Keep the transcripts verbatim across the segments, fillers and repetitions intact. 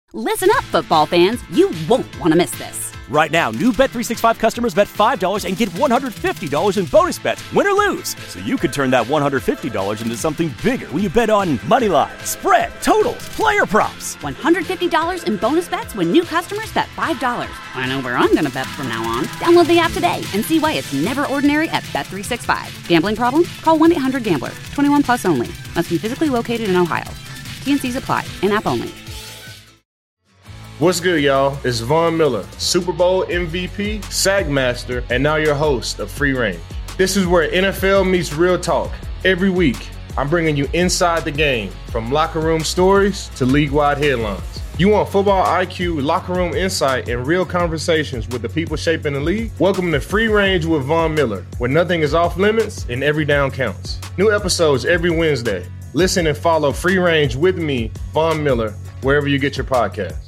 Listen up, football fans. You won't want to miss this. Right now, new Bet three sixty-five customers bet five dollars and get one hundred fifty dollars in bonus bets, win or lose. So you could turn that one hundred fifty dollars into something bigger when you bet on money line, spread, totals, player props. one hundred fifty dollars in bonus bets when new customers bet five dollars. I know where I'm going to bet from now on. Download the app today and see why it's never ordinary at Bet three sixty-five. Gambling problem? Call one eight hundred gambler. twenty-one plus only. Must be physically located in Ohio. T N Cs apply. In-app only. What's good, y'all? It's Von Miller, Super Bowl M V P, Sack Master, and now your host of Free Range. This is where N F L meets real talk. Every week, I'm bringing you inside the game, from locker room stories to league-wide headlines. You want football I Q, locker room insight, and real conversations with the people shaping the league? Welcome to Free Range with Von Miller, where nothing is off limits and every down counts. New episodes every Wednesday. Listen and follow Free Range with me, Von Miller, wherever you get your podcasts.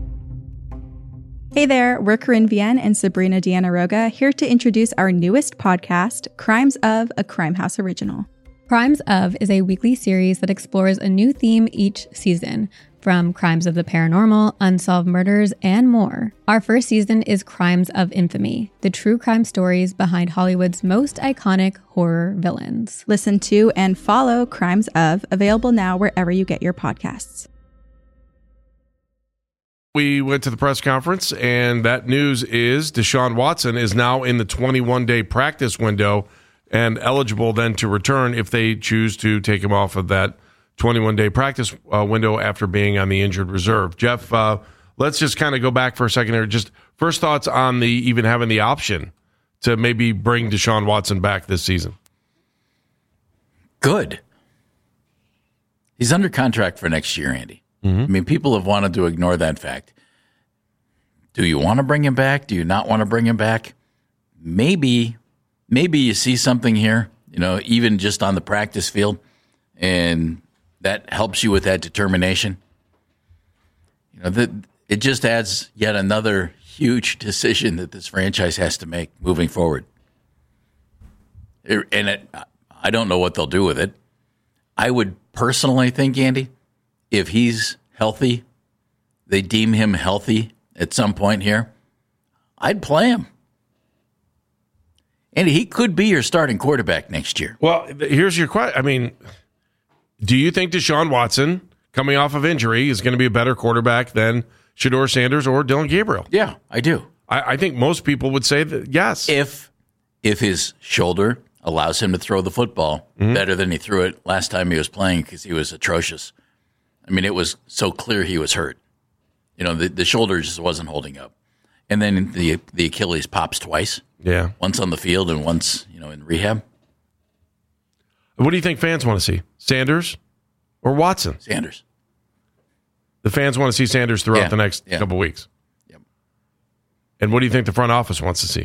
Hey there, we're Corinne Vienne and Sabrina Deanna Roga, here to introduce our newest podcast, Crimes of, a Crime House original. Crimes of is a weekly series that explores a new theme each season, from crimes of the paranormal, unsolved murders, and more. Our first season is Crimes of Infamy, the true crime stories behind Hollywood's most iconic horror villains. Listen to and follow Crimes of, available now wherever you get your podcasts. We went to the press conference, and that news is Deshaun Watson is now in the twenty-one day practice window and eligible then to return if they choose to take him off of that twenty-one day practice uh, window after being on the injured reserve. Jeff, uh, let's just kind of go back for a second here. Just first thoughts on the even having the option to maybe bring Deshaun Watson back this season. Good. He's under contract for next year, Andy. Mm-hmm. I mean, people have wanted to ignore that fact. Do you want to bring him back? Do you not want to bring him back? Maybe, maybe you see something here, you know, even just on the practice field, and that helps you with that determination. You know, that it just adds yet another huge decision that this franchise has to make moving forward. It, and it, I don't know what they'll do with it. I would personally think, Andy, if he's healthy, they deem him healthy at some point here, I'd play him. And he could be your starting quarterback next year. Well, here's your question. I mean, do you think Deshaun Watson, coming off of injury, is going to be a better quarterback than Shedeur Sanders or Dillon Gabriel? Yeah, I do. I, I think most people would say that yes. If if his shoulder allows him to throw the football mm-hmm. better than he threw it last time he was playing because he was atrocious. I mean, it was so clear he was hurt. You know, the, the shoulder just wasn't holding up. And then the the Achilles pops twice. Yeah. Once on the field and once, you know, in rehab. What do you think fans want to see? Sanders or Watson? Sanders. The fans want to see Sanders throughout yeah. the next yeah. couple weeks. Yep. And what do you think the front office wants to see?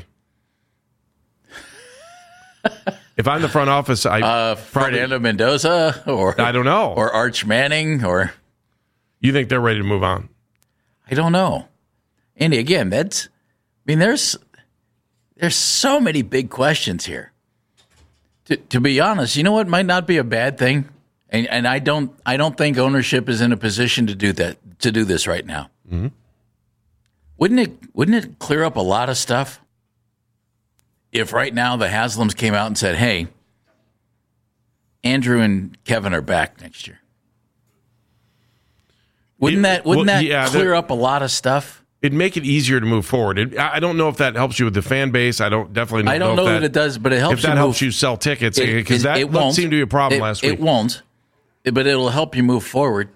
If I'm the front office, I uh, probably, Fernando Mendoza or I don't know, or Arch Manning, or you think they're ready to move on? I don't know, Andy. Again, that's I mean, there's there's so many big questions here. To, to be honest, you know what might not be a bad thing, and and I don't I don't think ownership is in a position to do that to do this right now. Mm-hmm. Wouldn't it Wouldn't it clear up a lot of stuff? If right now the Haslams came out and said, hey, Andrew and Kevin are back next year. Wouldn't that wouldn't well, that yeah, clear up a lot of stuff? It'd make it easier to move forward. It, I don't know if that helps you with the fan base. I don't definitely don't I don't know, know that, if that it does, but it helps if that you helps move, you sell tickets, because it, that it won't. seemed to be a problem it, last week. It won't, but it'll help you move forward.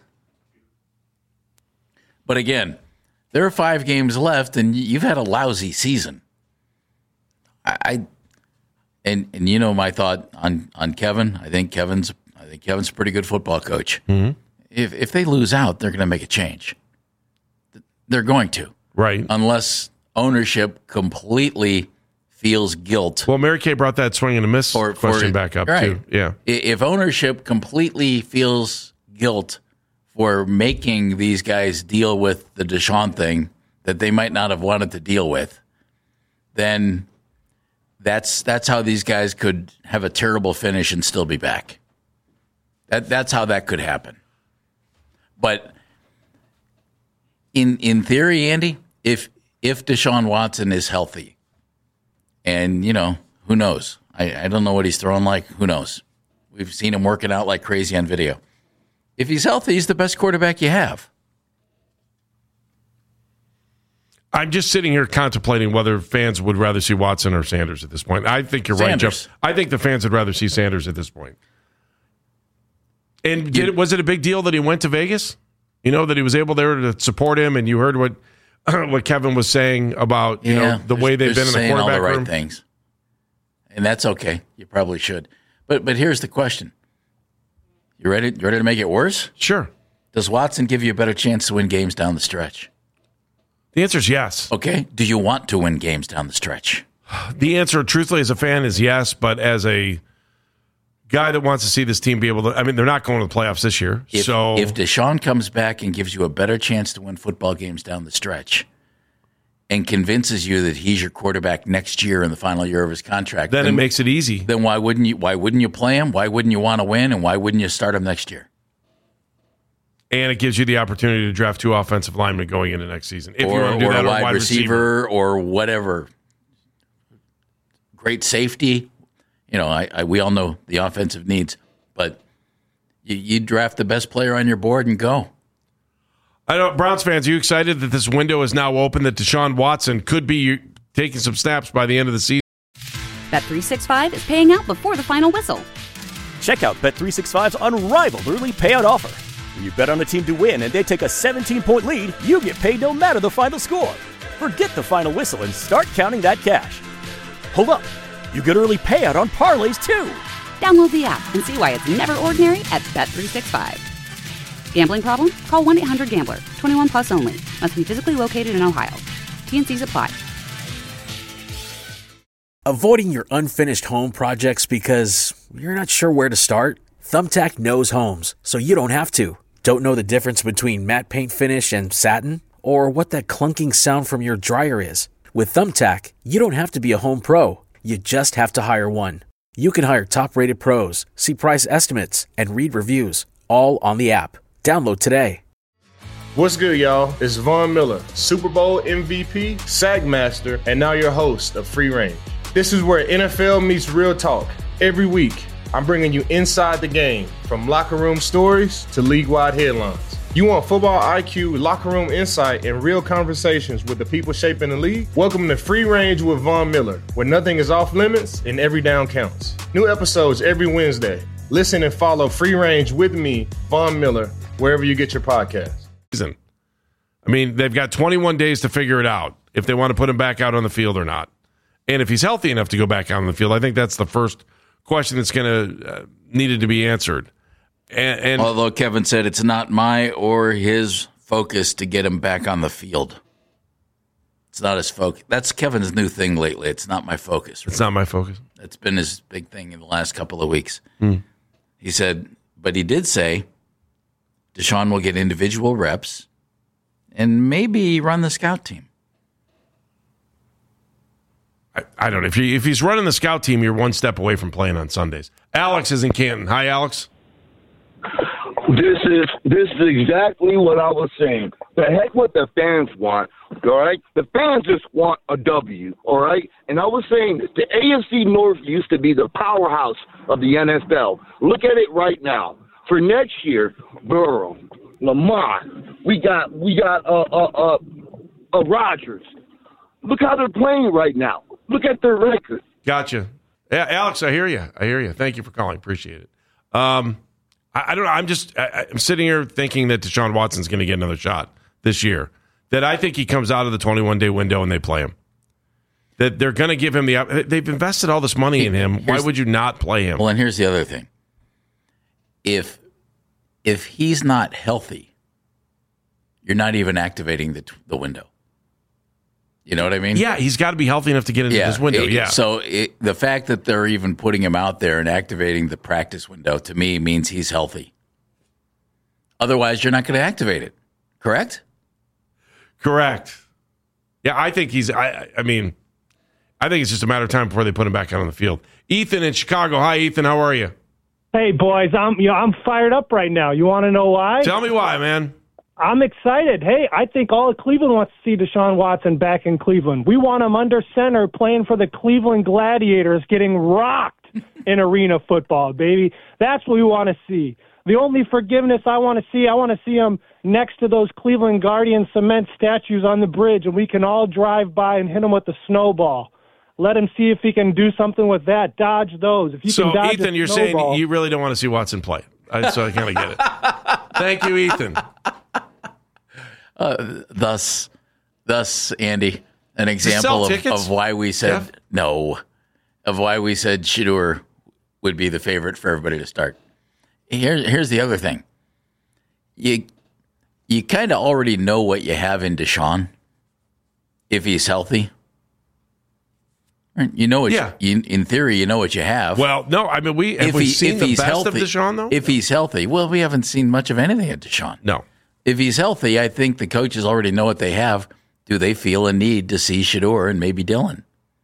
But again, there are five games left, and you've had a lousy season. I and and you know my thought on, on Kevin. I think Kevin's I think Kevin's a pretty good football coach. Mm-hmm. If if they lose out, they're going to make a change. They're going to, right? Unless ownership completely feels guilt. Well, Mary Kay brought that swing and a miss for, question for, back up right. too. Yeah, if ownership completely feels guilt for making these guys deal with the Deshaun thing that they might not have wanted to deal with, then that's that's how these guys could have a terrible finish and still be back. That that's how that could happen. But In in theory, Andy, if if Deshaun Watson is healthy, and, you know, who knows? I, I don't know what he's throwing like. Who knows? We've seen him working out like crazy on video. If he's healthy, he's the best quarterback you have. I'm just sitting here contemplating whether fans would rather see Watson or Sanders at this point. I think you're Sanders. right, Jeff. I think the fans would rather see Sanders at this point. And did, was it a big deal that he went to Vegas? You know, that he was able there to support him, and you heard what what Kevin was saying about you yeah, know the way they've been in the saying quarterback all the right room. things, and that's okay. You probably should. But but here's the question: You ready? You ready to make it worse? Sure. Does Watson give you a better chance to win games down the stretch? The answer is yes. Okay. Do you want to win games down the stretch? The answer, truthfully, as a fan, is yes. But as a guy that wants to see this team be able to, I mean, they're not going to the playoffs this year. If, so if Deshaun comes back and gives you a better chance to win football games down the stretch and convinces you that he's your quarterback next year in the final year of his contract, then, then it makes it easy. Then why wouldn't you? Why wouldn't you play him? Why wouldn't you want to win? And why wouldn't you start him next year? And it gives you the opportunity to draft two offensive linemen going into next season. If or, you want to do or that, a or wide, wide receiver, receiver or whatever. Great safety. You know, I, I we all know the offensive needs, but you, you draft the best player on your board and go. I know, Browns fans, are you excited that this window is now open, that Deshaun Watson could be taking some snaps by the end of the season? Bet three sixty-five is paying out before the final whistle. Check out Bet three sixty-five's unrivaled early payout offer. When you bet on a team to win and they take a seventeen-point lead, you get paid no matter the final score. Forget the final whistle and start counting that cash. Hold up. You get early payout on parlays, too. Download the app and see why it's never ordinary at Bet three sixty-five. Gambling problem? Call one eight hundred gambler. twenty-one plus only. Must be physically located in Ohio. T and C's apply. Avoiding your unfinished home projects because you're not sure where to start? Thumbtack knows homes, so you don't have to. Don't know the difference between matte paint finish and satin? Or what that clunking sound from your dryer is? With Thumbtack, you don't have to be a home pro. You just have to hire one. You can hire top-rated pros, see price estimates, and read reviews, all on the app. Download today. What's good, y'all? It's Von Miller, Super Bowl M V P, SAG Master, and now your host of Free Range. This is where N F L meets real talk. Every week, I'm bringing you inside the game, from locker room stories to league-wide headlines. You want football I Q, locker room insight, and real conversations with the people shaping the league? Welcome to Free Range with Von Miller, where nothing is off limits and every down counts. New episodes every Wednesday. Listen and follow Free Range with me, Von Miller, wherever you get your podcasts. I mean, they've got twenty-one days to figure it out if they want to put him back out on the field or not. And if he's healthy enough to go back out on the field, I think that's the first question that's going to uh, needed to be answered. And, and although Kevin said it's not my or his focus to get him back on the field. It's not his focus. That's Kevin's new thing lately. It's not my focus. Right? It's not my focus. That's been his big thing in the last couple of weeks. Hmm. He said, but he did say Deshaun will get individual reps and maybe run the scout team. I, I don't know. If, you, if he's running the scout team, you're one step away from playing on Sundays. Alex is in Canton. Hi, Alex. This is this is exactly what I was saying. The heck what the fans want, all right? The fans just want a W, all right? And I was saying this. The A F C North used to be the powerhouse of the N F L. Look at it right now. For next year, Burrow, Lamar, we got we got uh uh uh, uh Rodgers. Look how they're playing right now. Look at their record. Gotcha. Yeah, Alex, I hear you. I hear you. Thank you for calling. Appreciate it. Um. I don't know. I'm just I, I'm sitting here thinking that Deshaun Watson's going to get another shot this year. That I think he comes out of the twenty-one day window and they play him. That they're going to give him the. They've invested all this money in him. Why would you not play him? Well, and here's the other thing. If if he's not healthy, you're not even activating the the window. You know what I mean? Yeah, he's got to be healthy enough to get into yeah, this window. It, yeah. So it, the fact that they're even putting him out there and activating the practice window to me means he's healthy. Otherwise, you're not going to activate it. Correct? Correct. Yeah, I think he's. I, I mean, I think it's just a matter of time before they put him back out on the field. Ethan in Chicago. Hi, Ethan. How are you? Hey, boys. I'm you know I'm fired up right now. You want to know why? Tell me why, man. I'm excited. Hey, I think all of Cleveland wants to see Deshaun Watson back in Cleveland. We want him under center playing for the Cleveland Gladiators, getting rocked in arena football, baby. That's what we want to see. The only forgiveness I want to see, I want to see him next to those Cleveland Guardian cement statues on the bridge, and we can all drive by and hit him with the snowball. Let him see if he can do something with that. Dodge those. If you so, can dodge Ethan, you're snowball, saying you really don't want to see Watson play. I, so I kind of get it. Thank you, Ethan. Uh, thus, thus, Andy, an example of, of why we said Jeff? no, of why we said Shedeur would be the favorite for everybody to start. Here, here's the other thing. You, you kind of already know what you have in Deshaun if he's healthy. You know what? Yeah. You, in theory, you know what you have. Well, no, I mean we have if we he, seen if the he's best healthy, of Deshaun though. If he's healthy, well, we haven't seen much of anything at Deshaun. No. If he's healthy, I think the coaches already know what they have. Do they feel a need to see Shedeur and maybe Dillon?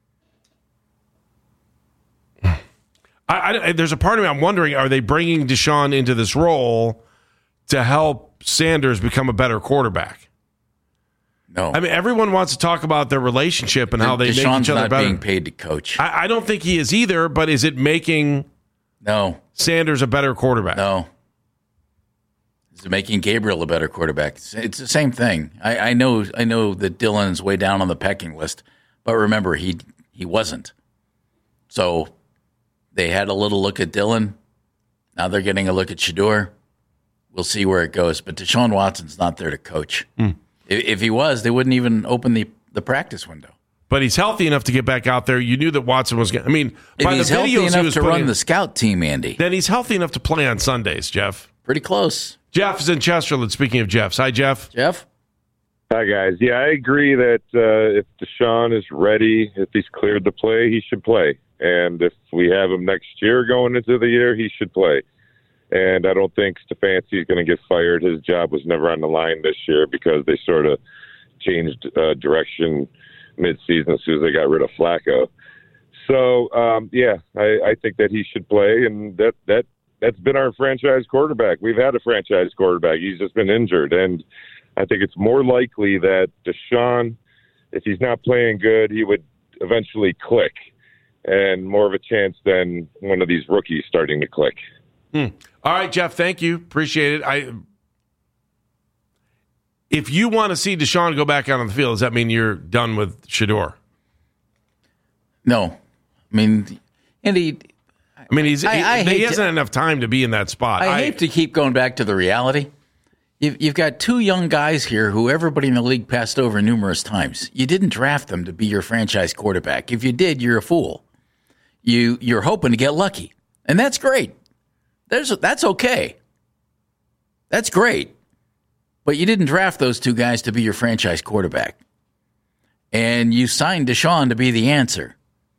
I, I, there's a part of me I'm wondering: are they bringing Deshaun into this role to help Sanders become a better quarterback? No. I mean, everyone wants to talk about their relationship and how they Deshaun's make each other not better. Being paid to coach. I, I don't think he is either. But is it making no Sanders a better quarterback? No. Is it making Gabriel a better quarterback? It's, it's the same thing. I, I know. I know that Dillon's way down on the pecking list, but remember, he he wasn't. So they had a little look at Dillon. Now they're getting a look at Shedeur. We'll see where it goes. But Deshaun Watson's not there to coach. Mm. If, if he was, they wouldn't even open the, the practice window. But he's healthy enough to get back out there. You knew that Watson was going to. I mean, if by he's the healthy videos enough he was to putting, run the scout team, Andy. Then he's healthy enough to play on Sundays, Jeff. Pretty close. Jeff is in Chesterland. Speaking of Jeffs. Hi, Jeff. Jeff? Hi, guys. Yeah, I agree that uh, if Deshaun is ready, if he's cleared to play, he should play. And if we have him next year going into the year, he should play. And I don't think Stefanski is going to get fired. His job was never on the line this year because they sort of changed uh, direction mid-season as soon as they got rid of Flacco. So, um, yeah, I, I think that he should play, and that, that, that's been our franchise quarterback. We've had a franchise quarterback. He's just been injured, and I think it's more likely that Deshaun, if he's not playing good, he would eventually click, and more of a chance than one of these rookies starting to click. Hmm. All right, Jeff, thank you. Appreciate it. I, if you want to see Deshaun go back out on the field, does that mean you're done with Shedeur? No. I mean, Andy, I mean, he's, I, I he, he hasn't to, had enough time to be in that spot. I, I hate to keep going back to the reality. You've, you've got two young guys here who everybody in the league passed over numerous times. You didn't draft them to be your franchise quarterback. If you did, you're a fool. You, you're hoping to get lucky, and that's great. There's, that's okay. That's great. But you didn't draft those two guys to be your franchise quarterback. And you signed Deshaun to be the answer.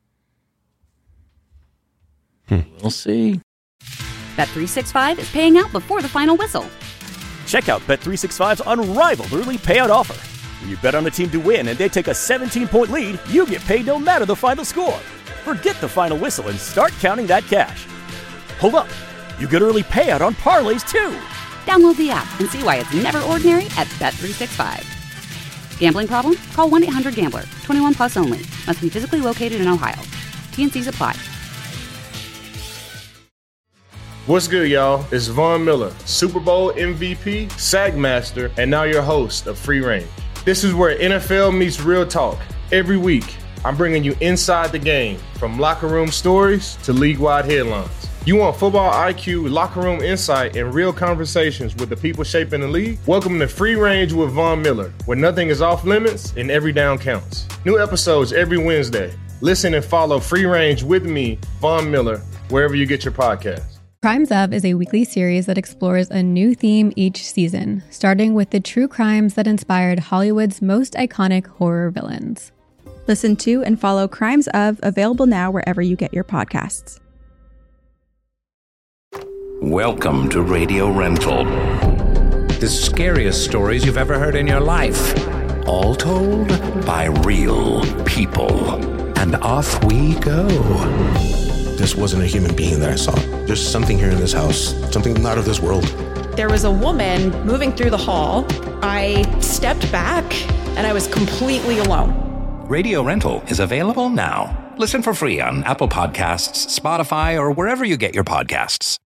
Hmm. We'll see. Bet three sixty-five is paying out before the final whistle. Check out Bet three sixty-five's unrivaled early payout offer. When you bet on a team to win and they take a seventeen-point lead, you get paid no matter the final score. Forget the final whistle and start counting that cash. Hold up. You get early payout on parlays, too. Download the app and see why it's never ordinary at Bet three sixty-five. Gambling problem? Call one eight hundred gambler. twenty-one plus only. Must be physically located in Ohio. T N Cs apply. What's good, y'all? It's Von Miller, Super Bowl M V P, Sack Master, and now your host of Free Range. This is where N F L meets real talk. Every week, I'm bringing you inside the game, from locker room stories to league-wide headlines. You want football I Q, locker room insight, and real conversations with the people shaping the league? Welcome to Free Range with Von Miller, where nothing is off limits and every down counts. New episodes every Wednesday. Listen and follow Free Range with me, Von Miller, wherever you get your podcasts. Crimes Of is a weekly series that explores a new theme each season, starting with the true crimes that inspired Hollywood's most iconic horror villains. Listen to and follow Crimes Of, available now wherever you get your podcasts. Welcome to Radio Rental. The scariest stories you've ever heard in your life. All told by real people. And off we go. This wasn't a human being that I saw. There's something here in this house, something not of this world. There was a woman moving through the hall. I stepped back and I was completely alone. Radio Rental is available now. Listen for free on Apple Podcasts, Spotify, or wherever you get your podcasts.